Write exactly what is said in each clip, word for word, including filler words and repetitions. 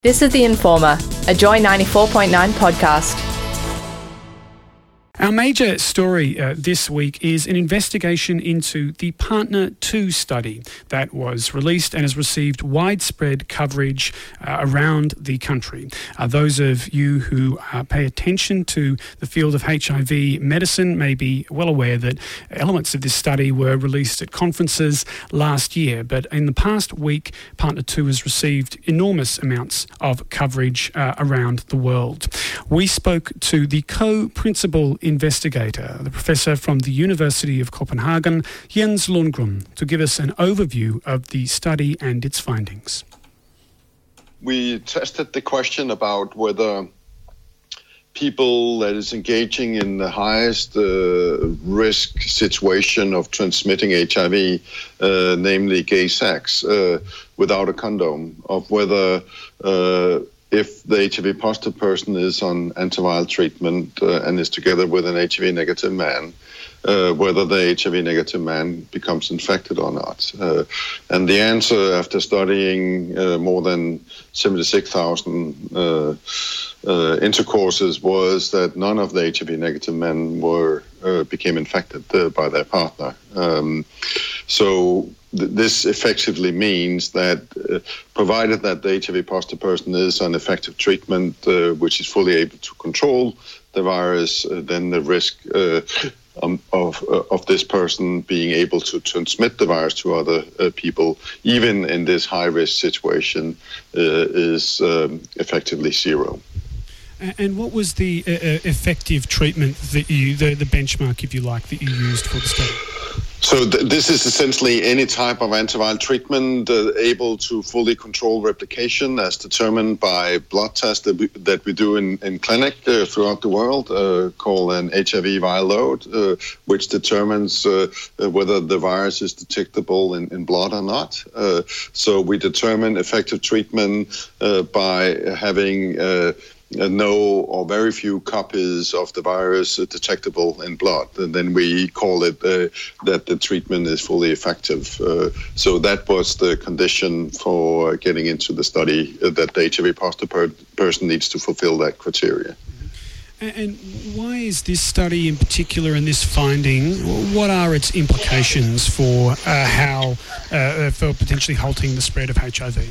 This is The Informer, a Joy ninety-four point nine podcast. Our major story uh, this week is an investigation into the Partner two study that was released and has received widespread coverage uh, around the country. Uh, those of you who uh, pay attention to the field of H I V medicine may be well aware that elements of this study were released at conferences last year, but in the past week, Partner two has received enormous amounts of coverage uh, around the world. We spoke to the co-principal investigator, the professor from the University of Copenhagen, Jens Lundgren, to give us an overview of the study and its findings. We tested the question about whether people that is engaging in the highest uh, risk situation of transmitting H I V, uh, namely gay sex, uh, without a condom, of whether uh, if the H I V positive person is on antiviral treatment uh, and is together with an H I V negative man, uh, whether the H I V negative man becomes infected or not. Uh, and the answer, after studying uh, more than seventy-six thousand uh, uh, intercourses, was that none of the H I V negative men were uh, became infected uh, by their partner. Um, so th- this effectively means that uh, provided that the H I V positive person is on effective treatment, uh, which is fully able to control the virus, uh, then the risk uh, um, of uh, of this person being able to transmit the virus to other uh, people, even in this high-risk situation, uh, is um, effectively zero. And what was the uh, effective treatment that you, the, the benchmark, if you like, that you used for the study? So th- this is essentially any type of antiviral treatment uh, able to fully control replication as determined by blood tests that we, that we do in, in clinic uh, throughout the world, uh, called an H I V viral load, uh, which determines uh, whether the virus is detectable in, in blood or not. Uh, so we determine effective treatment uh, by having uh, Uh, no or very few copies of the virus uh, detectable in blood, and then we call it uh, that the treatment is fully effective. Uh, so that was the condition for getting into the study, uh, that the H I V positive per- person needs to fulfill that criteria. And why is this study in particular and this finding, what are its implications for uh, how, uh, for potentially halting the spread of H I V?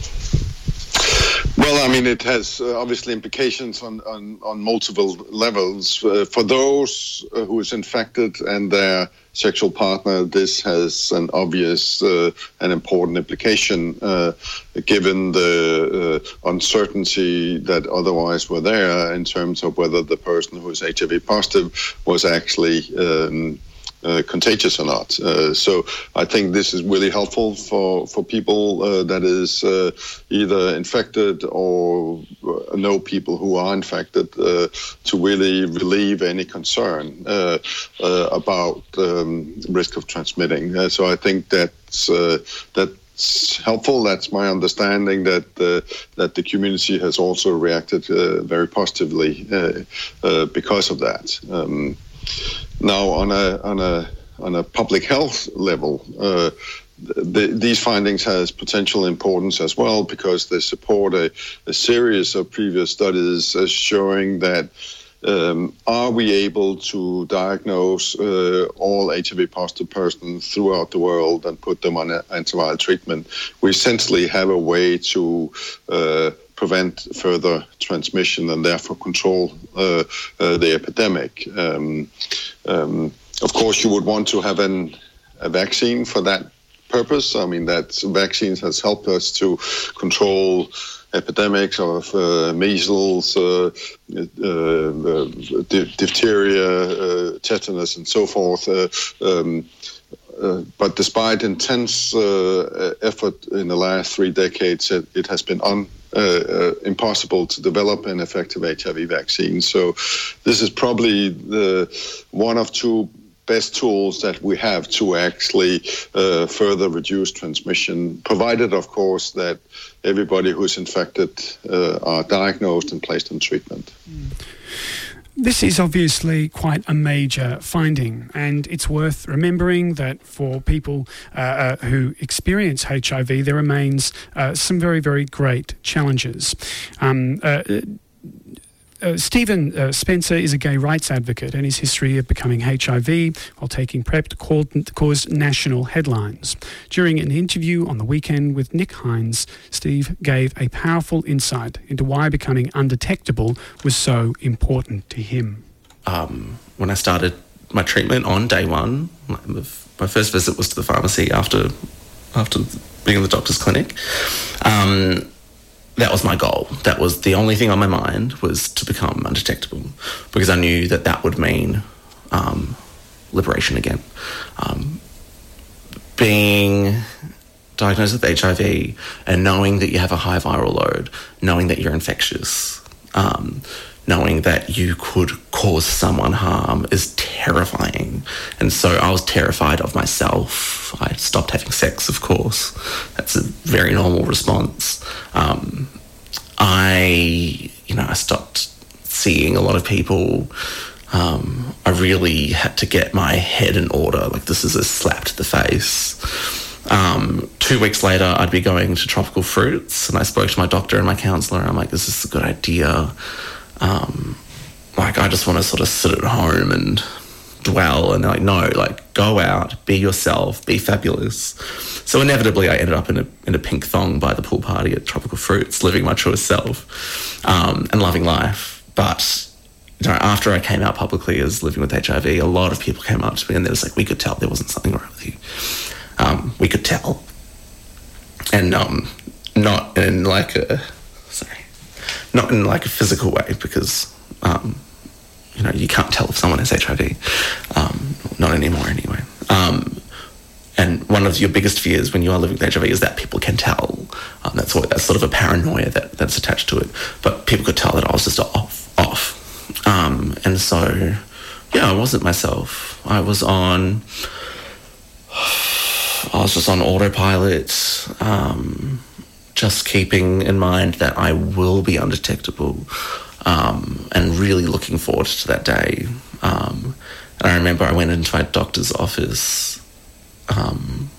Well, I mean, it has uh, obviously implications on, on, on multiple levels. Uh, for those uh, who is infected and their sexual partner, this has an obvious uh, and important implication, uh, given the uh, uncertainty that otherwise were there in terms of whether the person who is H I V positive was actually um, Uh, contagious or not. Uh, so I think this is really helpful for, for people uh, that is uh, either infected or uh, know people who are infected uh, to really relieve any concern uh, uh, about um, risk of transmitting. Uh, so I think that's uh, that. It's helpful. That's my understanding that uh, that the community has also reacted uh, very positively uh, uh, because of that. Um, now, on a on a on a public health level, uh, the, these findings has potential importance as well because they support a, a series of previous studies uh, showing that. Um, are we able to diagnose uh, all H I V positive persons throughout the world and put them on antiviral treatment? We essentially have a way to uh, prevent further transmission and therefore control uh, uh, the epidemic. Um, um, of course, you would want to have an, a vaccine for that purpose. I mean, that vaccines has helped us to control epidemics of uh, measles, uh, uh, di- diphtheria, uh, tetanus, and so forth. Uh, um, uh, but despite intense uh, effort in the last three decades, it, it has been un, uh, uh, impossible to develop an effective H I V vaccine. So this is probably the one of two best tools that we have to actually uh, further reduce transmission, provided, of course, that everybody who's infected uh, are diagnosed and placed on treatment. Mm. This is obviously quite a major finding, and it's worth remembering that for people uh, uh, who experience H I V, there remains uh, some very, very great challenges. Um, uh, Uh, Stephen uh, Spencer is a gay rights advocate, and his history of becoming H I V while taking PrEP caused, caused national headlines. During an interview on the weekend with Nick Hines, Steve gave a powerful insight into why becoming undetectable was so important to him. Um, when I started my treatment on day one, my, my first visit was to the pharmacy after after being in the doctor's clinic. Um, That was my goal. That was the only thing on my mind, was to become undetectable, because I knew that that would mean um, liberation again. Um, being diagnosed with H I V and knowing that you have a high viral load, knowing that you're infectious, um, knowing that you could cause someone harm is terrifying. And so I was terrified of myself. I stopped having sex, of course. That's a very normal response. Um, I, you know, I stopped seeing a lot of people. Um, I really had to get my head in order. Like, this is a slap to the face. Um, two weeks later, I'd be going to Tropical Fruits, and I spoke to my doctor and my counsellor, and I'm like, this is a good idea. Um, like, I just want to sort of sit at home and dwell, and they're like, no, like, go out, be yourself, be fabulous. So inevitably I ended up in a in a pink thong by the pool party at Tropical Fruits, living my truest self, um, and loving life. But, you know, after I came out publicly as living with H I V, a lot of people came up to me and they was like, we could tell there wasn't something wrong with you. Um, we could tell. And um, not in like a, sorry, not in like a physical way, because, um, you know, you can't tell if someone has H I V. Um, not anymore anyway. Um, and one of your biggest fears when you are living with H I V is that people can tell. Um, that's what, that's sort of a paranoia that, that's attached to it. But people could tell that I was just off, off. Um, and so, yeah, I wasn't myself. I was on, I was just on autopilot, um, just keeping in mind that I will be undetectable. Um, and really looking forward to that day. Um, and I remember I went into my doctor's office um,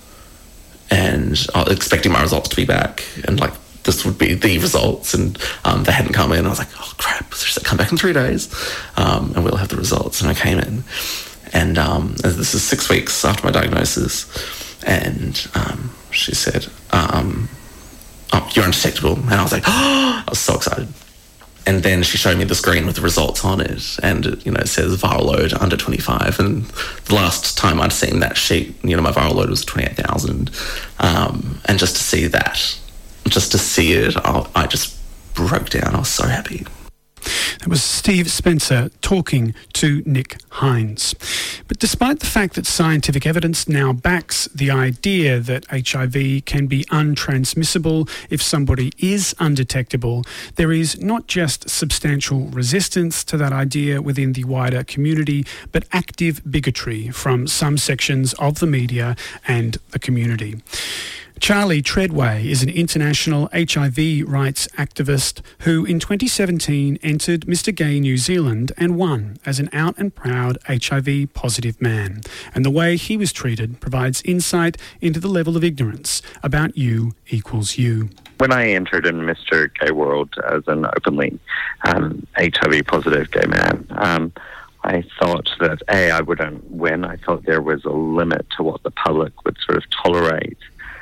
and I was expecting my results to be back, and like this would be the results, and um, they hadn't come in. I was like, oh crap, so she said, come back in three days um, and we'll have the results. And I came in, and um, this is six weeks after my diagnosis, and um, she said, um, oh, you're undetectable. And I was like, oh, I was so excited. And then she showed me the screen with the results on it, and it, you know, it says viral load under twenty-five. And the last time I'd seen that sheet, you know, my viral load was twenty-eight thousand. Um, and just to see that, just to see it, I, I just broke down. I was so happy. That was Steve Spencer talking to Nick Hines. But despite the fact that scientific evidence now backs the idea that H I V can be untransmissible if somebody is undetectable, there is not just substantial resistance to that idea within the wider community, but active bigotry from some sections of the media and the community. Charlie Treadway is an international H I V rights activist who in twenty seventeen entered Mister Gay New Zealand and won as an out and proud H I V positive man. And the way he was treated provides insight into the level of ignorance about you equals you. When I entered in Mister Gay World as an openly um, H I V positive gay man, um, I thought that A, I wouldn't win. I thought there was a limit to what the public would sort of tolerate.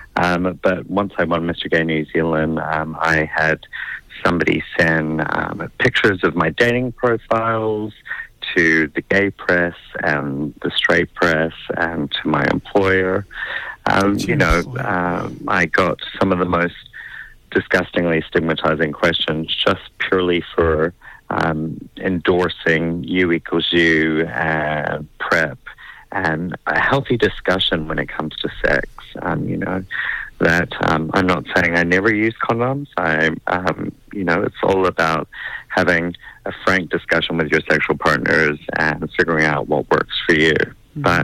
Um, but once I won Mister Gay New Zealand, um, I had somebody send um, pictures of my dating profiles to the gay press and the straight press and to my employer. Um, you know, um, I got some of the most disgustingly stigmatizing questions just purely for um, endorsing you equals you and PrEP and a healthy discussion when it comes to sex. Um, you know, that um, I'm not saying I never use condoms. I, um, you know, it's all about having a frank discussion with your sexual partners and figuring out what works for you. Mm-hmm. But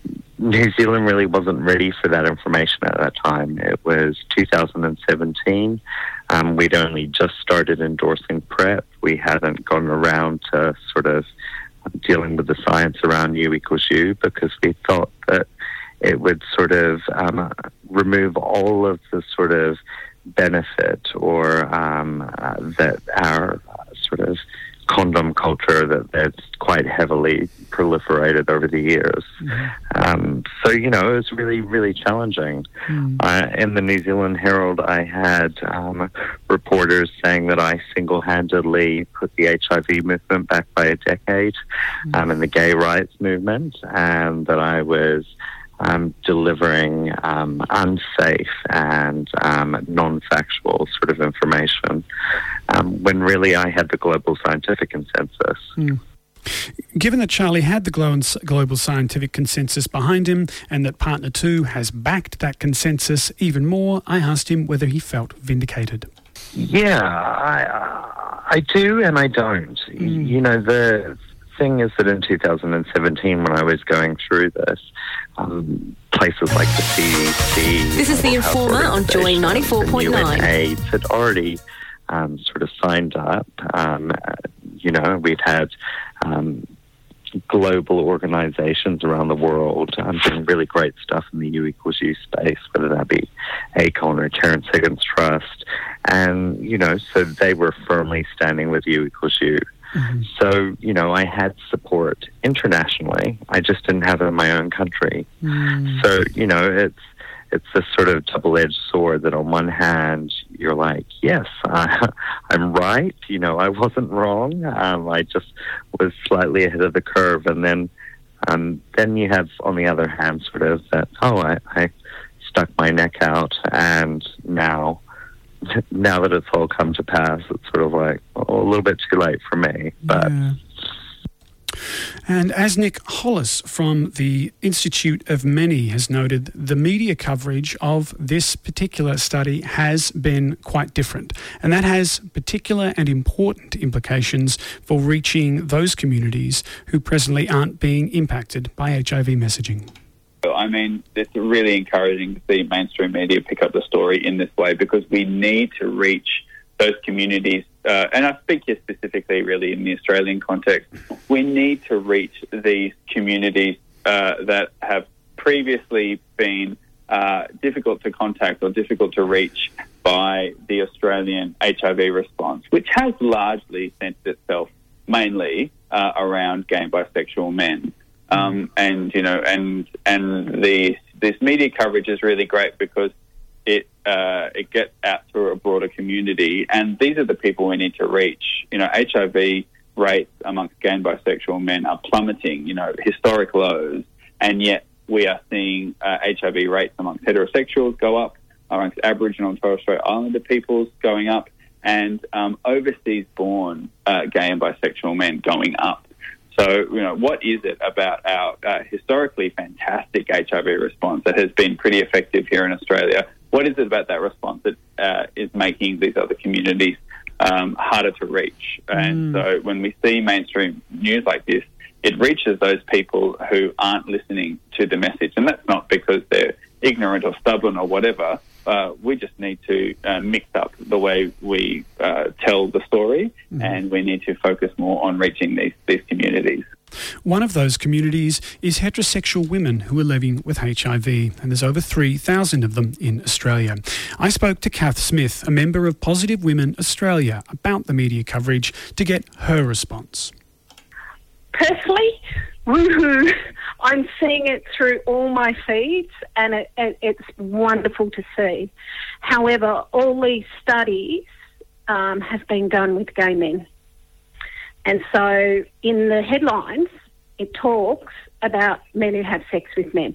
New Zealand really wasn't ready for that information at that time. It was two thousand seventeen. Um, we'd only just started endorsing PrEP. We hadn't gone around to sort of dealing with the science around U equals U because we thought that it would sort of um, remove all of the sort of benefit or um, uh, that our uh, sort of condom culture that that's quite heavily proliferated over the years. Mm-hmm. Um, so, you know, it was really, really challenging. Mm. Uh, in the New Zealand Herald, I had um, reporters saying that I single-handedly put the H I V movement back by a decade mm. um, and the gay rights movement, and that I was Um, delivering um, unsafe and um, non-factual sort of information, um, when really I had the global scientific consensus. Mm. Given that Charlie had the global scientific consensus behind him and that Partner two has backed that consensus even more, I asked him whether he felt vindicated. Yeah, I, I do and I don't. Mm. You know, the thing is that in two thousand seventeen, when I was going through this, um, places like the C D C... This is The Informer on Joy ninety-four point nine. AIDS had already um, sort of signed up. Um, you know, we'd had um, global organisations around the world um, doing really great stuff in the U equals U space, whether that be ACON or Terence Higgins Trust. And, you know, so they were firmly standing with U equals U. Mm-hmm. So, you know, I had support internationally. I just didn't have it in my own country. Mm. So, you know, it's it's this sort of double-edged sword that on one hand, you're like, yes, uh, I'm right. You know, I wasn't wrong. Um, I just was slightly ahead of the curve. And then um, then you have, on the other hand, sort of that, oh, I, I stuck my neck out and now... now that it's all come to pass, it's sort of like oh, a little bit too late for me. But yeah. And as Nick Hollis from the Institute of Many has noted, the media coverage of this particular study has been quite different. And that has particular and important implications for reaching those communities who presently aren't being impacted by H I V messaging. I mean, it's really encouraging to see mainstream media pick up the story in this way because we need to reach those communities, uh, and I speak here specifically really in the Australian context, we need to reach these communities uh, that have previously been uh, difficult to contact or difficult to reach by the Australian H I V response, which has largely centred itself mainly uh, around gay and bisexual men. Um, and, you know, and and the, this media coverage is really great because it uh, it gets out to a broader community. And these are the people we need to reach. You know, H I V rates amongst gay and bisexual men are plummeting, you know, historic lows. And yet we are seeing uh, H I V rates amongst heterosexuals go up, amongst Aboriginal and Torres Strait Islander peoples going up, and um, overseas-born uh, gay and bisexual men going up. So, you know, what is it about our uh, historically fantastic H I V response that has been pretty effective here in Australia? What is it about that response that uh, is making these other communities um, harder to reach? Mm. And so when we see mainstream news like this, it reaches those people who aren't listening to the message. And that's not because they're ignorant or stubborn or whatever. Uh, we just need to uh, mix up the way we uh, tell the story, mm-hmm. and we need to focus more on reaching these, these communities. One of those communities is heterosexual women who are living with H I V, and there's over three thousand of them in Australia. I spoke to Kath Smith, a member of Positive Women Australia, about the media coverage to get her response. Personally, woohoo! I'm seeing it through all my feeds, and it, it, it's wonderful to see. However, all these studies um, have been done with gay men. And so in the headlines, it talks about men who have sex with men.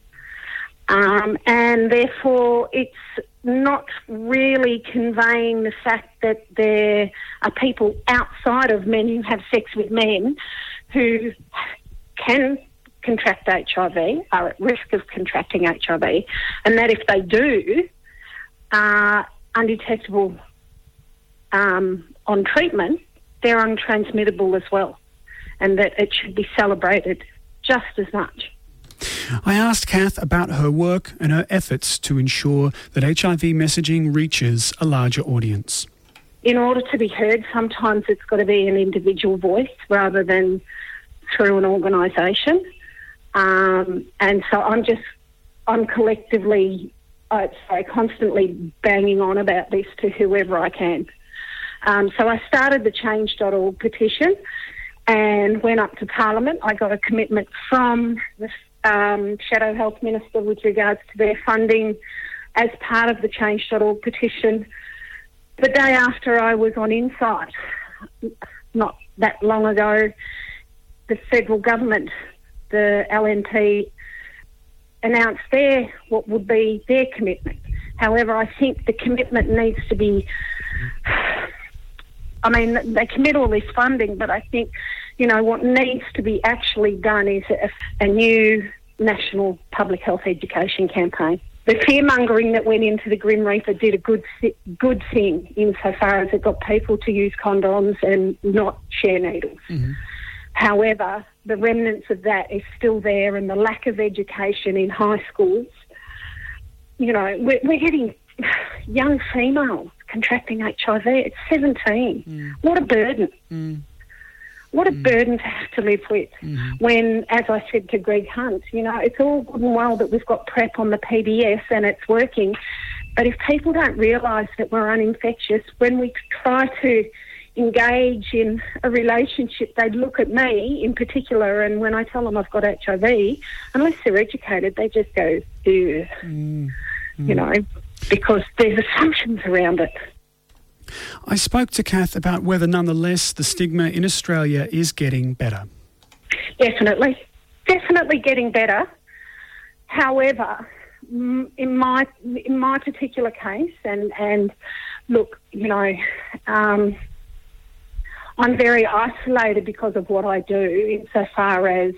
Um, and therefore, it's not really conveying the fact that there are people outside of men who have sex with men who can contract H I V, are at risk of contracting H I V, and that if they do, are undetectable um, on treatment, they're untransmittable as well, and that it should be celebrated just as much. I asked Kath about her work and her efforts to ensure that H I V messaging reaches a larger audience. In order to be heard, sometimes it's got to be an individual voice rather than through an organisation. Um, and so I'm just, I'm collectively, I'd say, constantly banging on about this to whoever I can. Um, so I started the change dot org petition and went up to Parliament. I got a commitment from the um, Shadow Health Minister with regards to their funding as part of the change dot org petition. The day after I was on Insight, not that long ago, the federal government, the L N P, announced their, what would be their commitment. However, I think the commitment needs to be, I mean, they commit all this funding, but I think, you know, what needs to be actually done is a, a new national public health education campaign. The fear-mongering that went into the Grim Reaper did a good good thing insofar as it got people to use condoms and not share needles. Mm-hmm. However, the remnants of that is still there, and the lack of education in high schools. You know, we're, we're getting young females contracting H I V at seventeen. Mm. What a burden. Mm. What a mm. burden to have to live with mm-hmm. when, as I said to Greg Hunt, you know, it's all good and well that we've got PrEP on the P B S and it's working, but if people don't realise that we're uninfectious, when we try to engage in a relationship, they look at me in particular, and when I tell them I've got H I V, unless they're educated, they just go, ew, mm. Mm. you know, because there's assumptions around it. I spoke to Kath about whether, nonetheless, the stigma in Australia is getting better. Definitely. Definitely getting better. However, in my in my particular case, and, and look, you know, um, I'm very isolated because of what I do, insofar as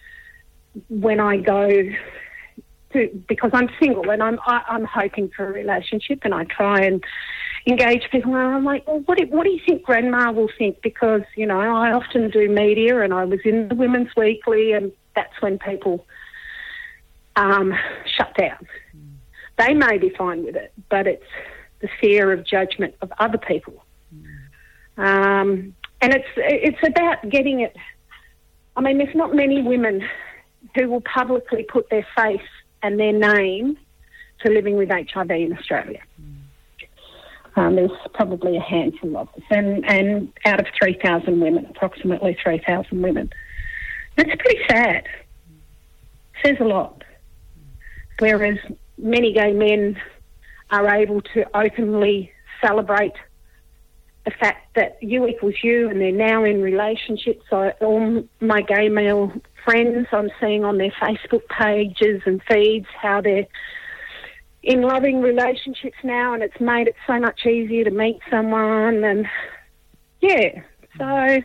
when I go to, because I'm single and I'm I, I'm hoping for a relationship, and I try and engage people, and I'm like, well, what do, what do you think Grandma will think? Because, you know, I often do media, and I was in the Women's Weekly, and that's when people um, shut down. Mm. They may be fine with it, but it's the fear of judgment of other people. Mm. Um, and it's it's about getting it. I mean, there's not many women who will publicly put their face and their name to living with H I V in Australia. Mm. Um, there's probably a handful of us, and, and out of three thousand women, approximately three thousand women. That's pretty sad. Says a lot. Whereas many gay men are able to openly celebrate the fact that you equals you, and they're now in relationships. So all my gay male friends, I'm seeing on their Facebook pages and feeds how they're in loving relationships now, and it's made it so much easier to meet someone, and yeah, so,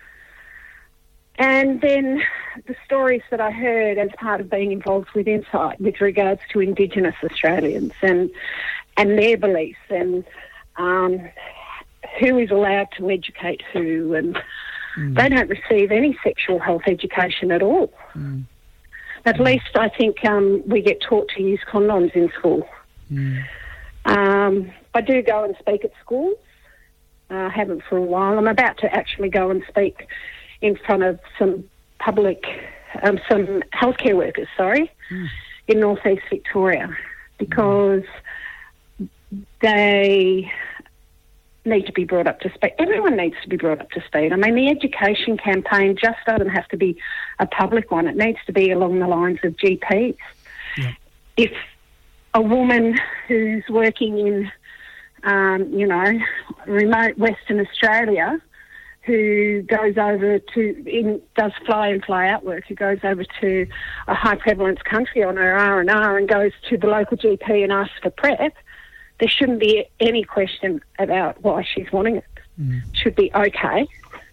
and then the stories that I heard as part of being involved with Insight with regards to Indigenous Australians and and their beliefs, and um, who is allowed to educate who, and mm. they don't receive any sexual health education at all. Mm. At least I think um, we get taught to use condoms in school. Mm. Um, I do go and speak at schools. I uh, haven't for a while. I'm about to actually go and speak in front of some public, um, some healthcare workers, sorry, mm. in North East Victoria, because mm. they need to be brought up to speed. Everyone needs to be brought up to speed. I mean, the education campaign just doesn't have to be a public one. It needs to be along the lines of G Ps. Yeah. If a woman who's working in, um, you know, remote Western Australia, who goes over to, in, does fly in, fly out work, who goes over to a high prevalence country on her R and R and goes to the local G P and asks for PrEP, there shouldn't be any question about why she's wanting it. Mm. It should be okay.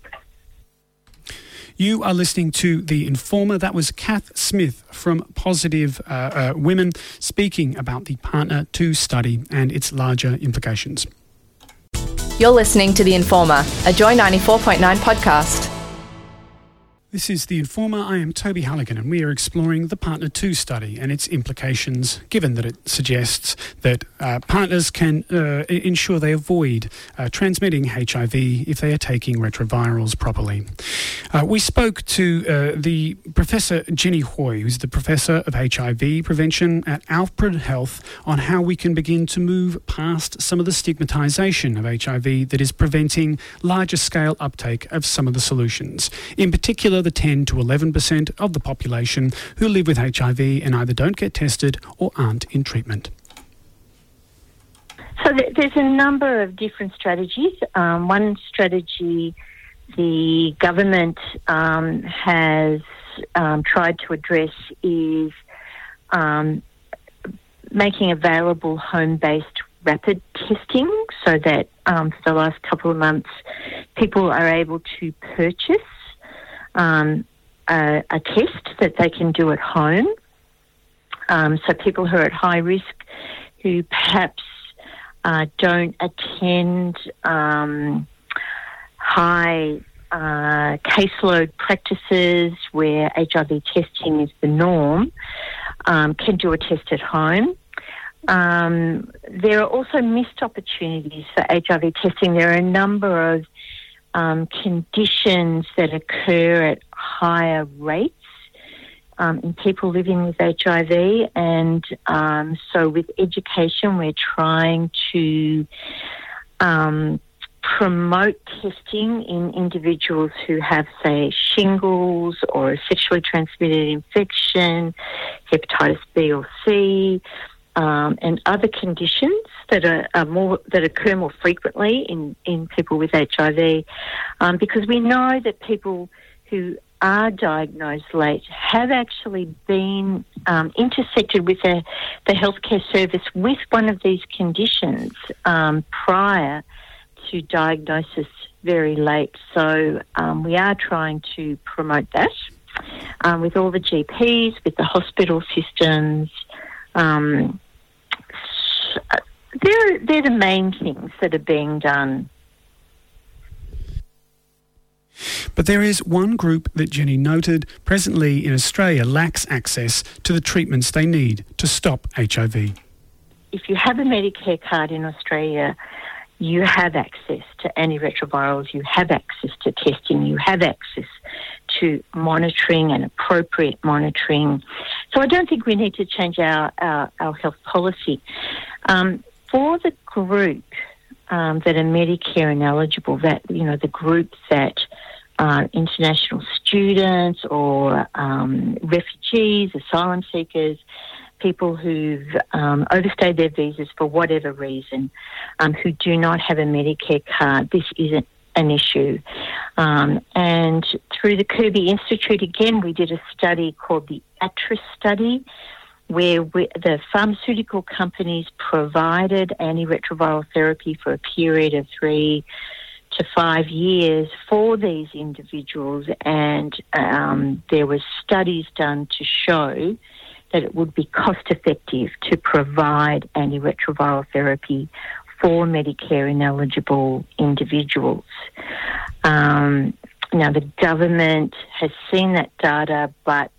You are listening to The Informer. That was Kath Smith from Positive uh, uh, Women speaking about the Partner two study and its larger implications. You're listening to The Informer, a Joy ninety-four point nine podcast. This is The Informer. I am Toby Halligan, and we are exploring the Partner two study and its implications, given that it suggests that uh, partners can uh, ensure they avoid uh, transmitting H I V if they are taking retrovirals properly. Uh, we spoke to uh, the Professor Jenny Hoy, who's the Professor of H I V Prevention at Alfred Health, on how we can begin to move past some of the stigmatisation of H I V that is preventing larger scale uptake of some of the solutions. In particular, the ten to eleven percent of the population who live with H I V and either don't get tested or aren't in treatment. So th- there's a number of different strategies. Um, one strategy the government um, has um, tried to address is um, making available home-based rapid testing, so that um, for the last couple of months people are able to purchase Um, a, a test that they can do at home. Um, so people who are at high risk, who perhaps uh, don't attend um, high uh, caseload practices where H I V testing is the norm, um, can do a test at home. Um, there are also missed opportunities for H I V testing. There are a number of Um, conditions that occur at higher rates um, in people living with H I V, and um, so with education we're trying to um, promote testing in individuals who have, say, shingles or a sexually transmitted infection, hepatitis B or C, Um, and other conditions that are, are more that occur more frequently in, in people with H I V, um, because we know that people who are diagnosed late have actually been um, intersected with a, the healthcare service with one of these conditions um, prior to diagnosis very late. So um, we are trying to promote that um, with all the G Ps, with the hospital systems. Um, They're, they're the main things that are being done. But there is one group that Jenny noted presently in Australia lacks access to the treatments they need to stop H I V. If you have a Medicare card in Australia, you have access to antiretrovirals, you have access to testing, you have access to monitoring and appropriate monitoring. So I don't think we need to change our, our, our health policy. Um, for the group um, that are Medicare ineligible, that, you know, the group that are international students or um, refugees, asylum seekers, people who've um, overstayed their visas for whatever reason, um, who do not have a Medicare card, this isn't an issue. Um, and through the Kirby Institute, again, we did a study called the ATRIS study, where we, the pharmaceutical companies provided antiretroviral therapy for a period of three to five years for these individuals, and um, there were studies done to show that it would be cost-effective to provide antiretroviral therapy for Medicare ineligible individuals. Um, now, the government has seen that data, but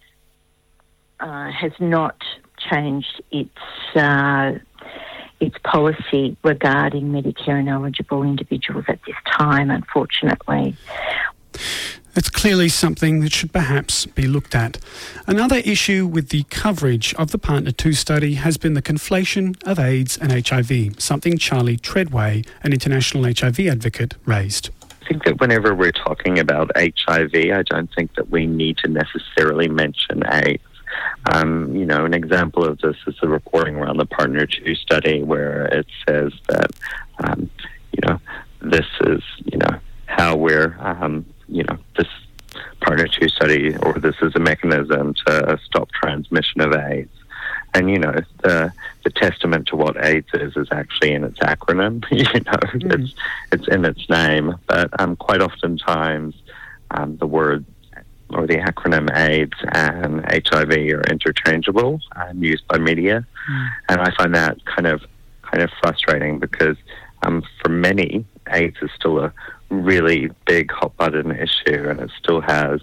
uh, has not changed its uh, its policy regarding Medicare ineligible individuals at this time, unfortunately. It's clearly something that should perhaps be looked at. Another issue with the coverage of the Partner two study has been the conflation of AIDS and H I V, something Charlie Treadway, an international H I V advocate, raised. I think that whenever we're talking about H I V, I don't think that we need to necessarily mention AIDS. Um, you know, an example of this is the reporting around the Partner two study, where it says that, um, you know, this is, you know, how we're, um, you know, this Partner two study, or this is a mechanism to stop transmission of AIDS. And, you know, the the testament to what AIDS is is actually in its acronym. you know, mm. it's it's in its name. But um, quite oftentimes um, the word or the acronym AIDS and H I V are interchangeable and used by media. Mm. And I find that kind of kind of frustrating because um, for many, AIDS is still a really big hot button issue, and it still has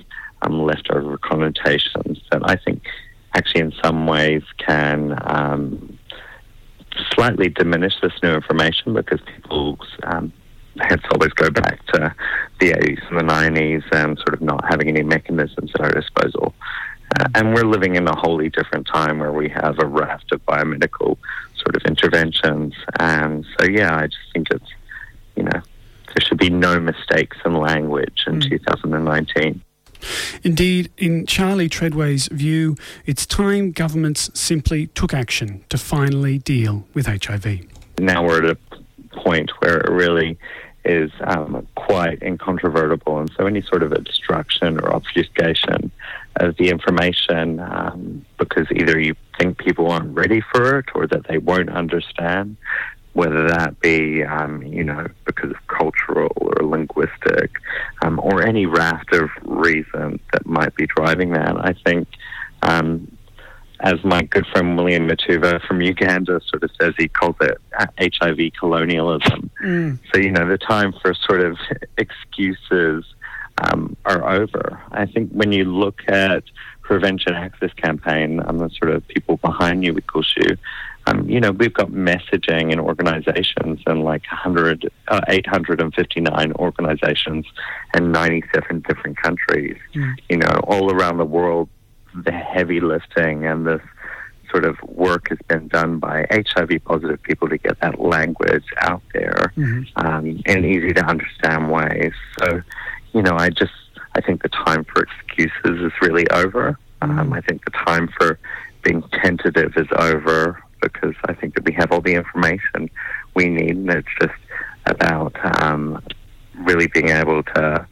um, leftover connotations that I think actually in some ways can um, slightly diminish this new information, because people's um, heads always go back to the eighties and the nineties and sort of not having any mechanisms at our disposal. Uh, and we're living in a wholly different time where we have a raft of biomedical sort of interventions. And so, yeah, I just think it's, you know, there should be no mistakes in language in mm. two thousand nineteen. Indeed, in Charlie Treadway's view, it's time governments simply took action to finally deal with H I V. Now we're at a point where it really is um, quite incontrovertible, and so any sort of obstruction or obfuscation of the information, um, because either you think people aren't ready for it or that they won't understand, whether that be, um, you know, because of cultural or linguistic um, or any raft of reasons that might be driving that. I think, um, as my good friend William Matuva from Uganda sort of says, he calls it H I V colonialism. Mm. So, you know, the time for sort of excuses um, are over. I think when you look at Prevention Access Campaign, um, the sort of people behind you, we call you, Um, you know, we've got messaging in organizations in like one hundred, uh, eight hundred fifty-nine organizations in ninety-seven different countries. Mm. You know, all around the world, the heavy lifting and this sort of work has been done by H I V positive people to get that language out there mm-hmm. um, in easy to understand ways. So, you know, I just, I think the time for excuses is really over. Mm. Um, I think the time for being tentative is over, because I think that we have all the information we need, and it's just about um, really being able to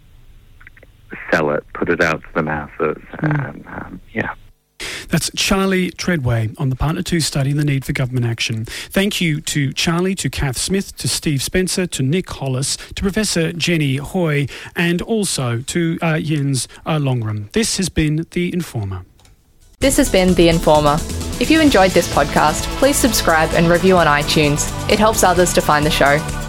sell it, put it out to the masses, mm. and um, yeah. That's Charlie Treadway on the Partner two study and the need for government action. Thank you to Charlie, to Kath Smith, to Steve Spencer, to Nick Hollis, to Professor Jenny Hoy, and also to uh, Jens uh, Longram. This has been The Informer. This has been The Informer. If you enjoyed this podcast, please subscribe and review on iTunes. It helps others to find the show.